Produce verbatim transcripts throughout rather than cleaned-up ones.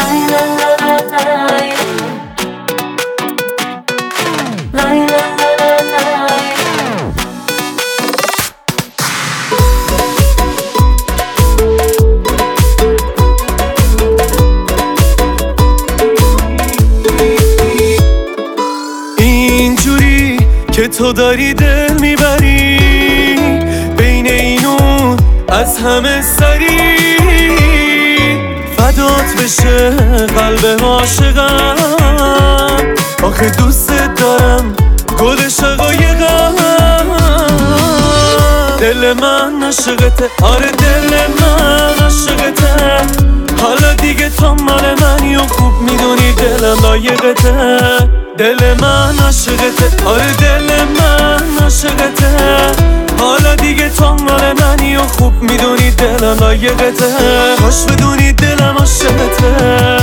اینجوری که تو داری دل میبری بین اینون از همه سری فدات بشه قلب عاشقم آخه دوست دارم گل شقایقم دل من عاشقته آره دل من عاشقته حالا دیگه تو مال منی و خوب میدونی دلم لایقته دل من عاشقته آره دل من عاشقته حالا دیگه تو مال منی و خوب میدونی دلم لایقته کاش بدونی دلم عاشقته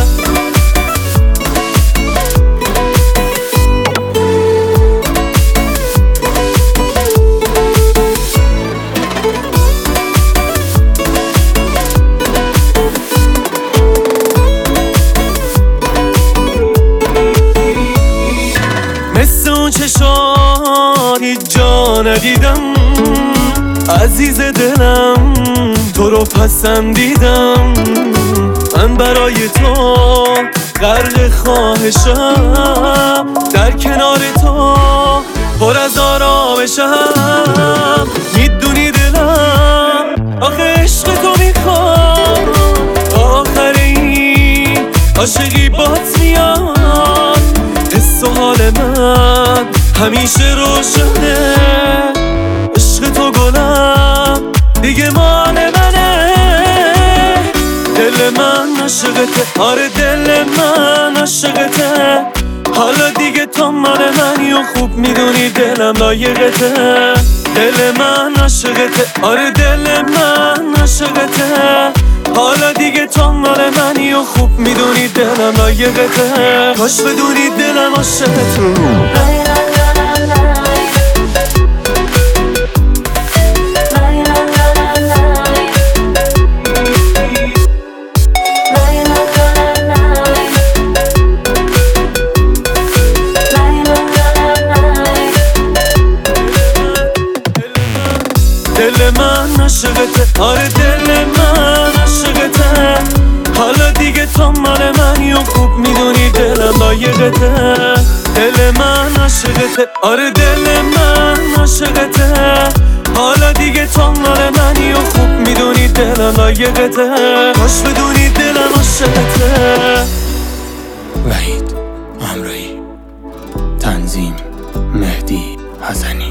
مثل اون چشات هیچ جا ندیدم عزیز دلم تو رو پسندیدم من برای تو غرق خواهشم در کنار تو پر از آرامشم میدونی دلم آخه عشق تو میخوام آخر این عاشقی بات میاد حس و حال من همیشه روشنه عشق تو گلم دیگه مال منه دل من عاشقته آره دل من عاشقته حالا دیگه تو مال منی و خوب میدونی دلم لایقته دل من عاشقته آره دل من عاشقته حالا دیگه تو مال منی و خوب میدونی دلم لایقته کاش بدونی دلم عاشقته دل من عاشقته آره دل من عاشقته حالا دیگه تو مال منی و خوب میدونی دلم لایقته دل من عاشقته آره دل من عاشقته حالا دیگه تو مال منی و خوب میدونی دلم لایقته کاش بدونی دلم عاشقته. وحید همراهی تنظیم مهدی حسنی.